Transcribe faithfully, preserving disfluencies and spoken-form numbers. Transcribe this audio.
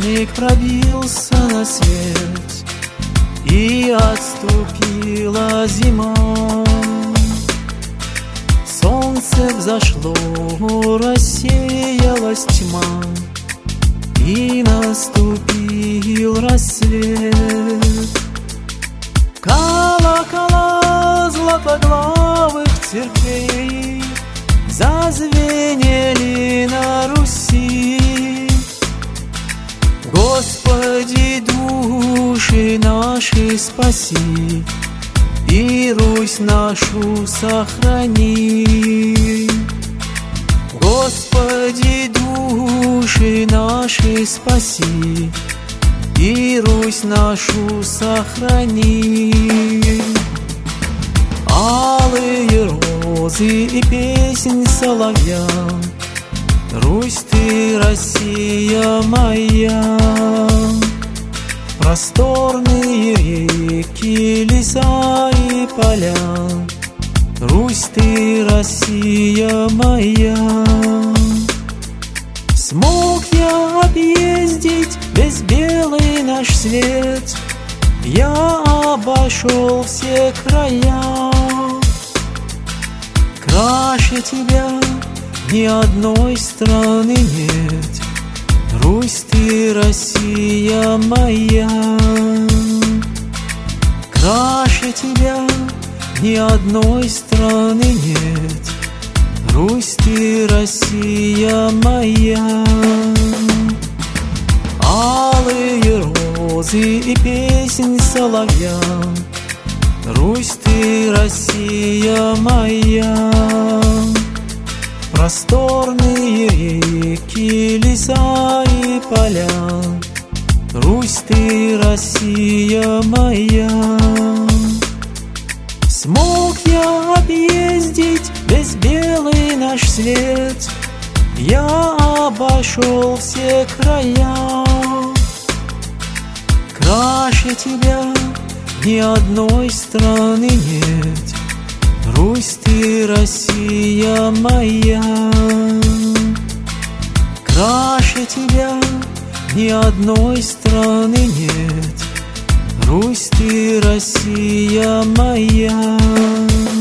Праздник пробился на свет, и отступила зима. Солнце взошло, рассеялась тьма, и наступил рассвет. Колокола златоглавых церквей зазвенели на Руси. Господи, души наши спаси, и Русь нашу сохрани. Господи, души наши спаси, и Русь нашу сохрани. Алые розы и песнь соловья, Русь ты, Россия моя. Просторные реки, леса и поля, Русь ты, Россия моя. Смог я объездить весь белый наш свет, я обошел все края. Краше тебя ни одной страны нет, Русь ты, Россия моя. Краше тебя ни одной страны нет, Русь ты, Россия моя. Алые розы и песнь соловья, Русь ты, Россия моя. Просторные реки, леса и поля, Русь ты, Россия моя. Смог я объездить весь белый наш свет, я обошел все края. Краше тебя ни одной страны нет, Русь ты, Россия моя. Краше тебя ни одной страны нет, Русь ты, Россия моя.